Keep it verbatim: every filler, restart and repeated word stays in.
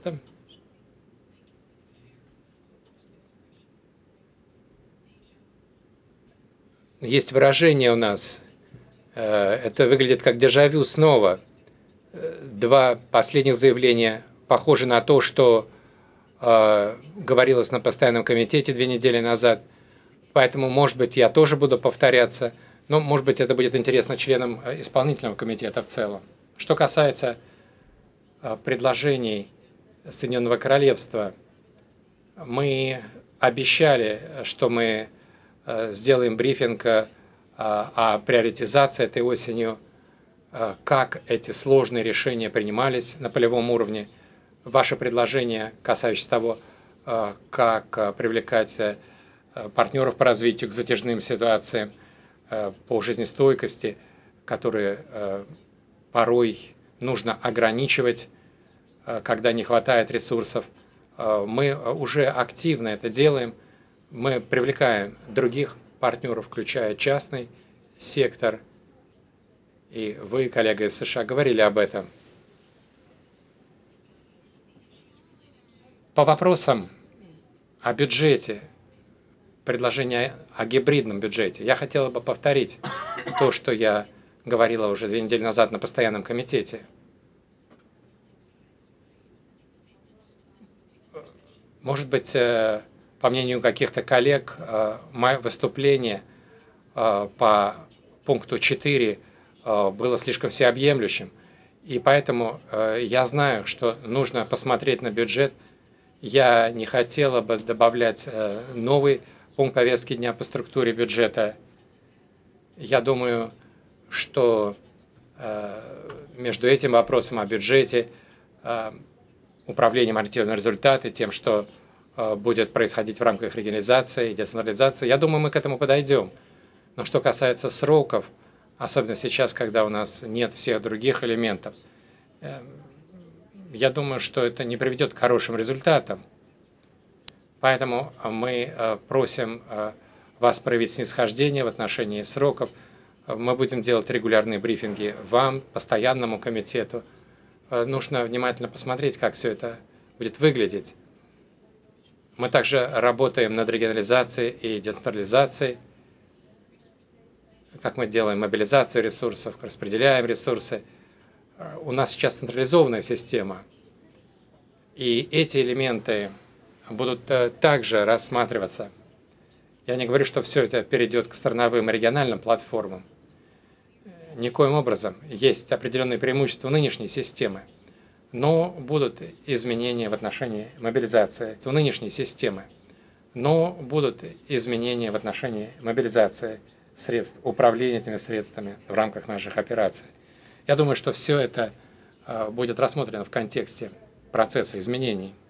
Пожалуйста. Есть выражение у нас, это выглядит как дежавю снова. Два последних заявления похожи на то, что э, говорилось на постоянном комитете две недели назад. Поэтому, может быть, я тоже буду повторяться, но, может быть, это будет интересно членам исполнительного комитета в целом. Что касается э, предложений Соединенного Королевства, мы обещали, что мы э, сделаем брифинг э, о приоритизации этой осенью, как эти сложные решения принимались на полевом уровне. Ваше предложение, касающееся того, как привлекать партнеров по развитию к затяжным ситуациям, по жизнестойкости, которые порой нужно ограничивать, когда не хватает ресурсов. Мы уже активно это делаем. Мы привлекаем других партнеров, включая частный сектор. И вы, коллега из США, говорили об этом. По вопросам о бюджете, предложение о гибридном бюджете, я хотела бы повторить то, что я говорила уже две недели назад на постоянном комитете. Может быть, по мнению каких-то коллег, мое выступление по пункту четыре было слишком всеобъемлющим. И поэтому я знаю, что нужно посмотреть на бюджет. Я не хотела бы добавлять новый пункт повестки дня по структуре бюджета. Я думаю, что между этим вопросом о бюджете, управлением ориентированным на результаты, тем, что будет происходить в рамках регионализации и децентрализации, я думаю, мы к этому подойдем. Но что касается сроков, особенно сейчас, когда у нас нет всех других элементов, я думаю, что это не приведет к хорошим результатам. Поэтому мы просим вас проявить снисхождение в отношении сроков. Мы будем делать регулярные брифинги вам, постоянному комитету. Нужно внимательно посмотреть, как все это будет выглядеть. Мы также работаем над регионализацией и децентрализацией, как мы делаем мобилизацию ресурсов, распределяем ресурсы. У нас сейчас централизованная система, и эти элементы будут также рассматриваться. Я не говорю, что все это перейдет к страновым и региональным платформам. Никоим образом. Есть определенные преимущества нынешней системы, но будут изменения в отношении мобилизации в нынешней системы, но будут изменения в отношении мобилизации средств, управления этими средствами в рамках наших операций. Я думаю, что все это будет рассмотрено в контексте процесса изменений.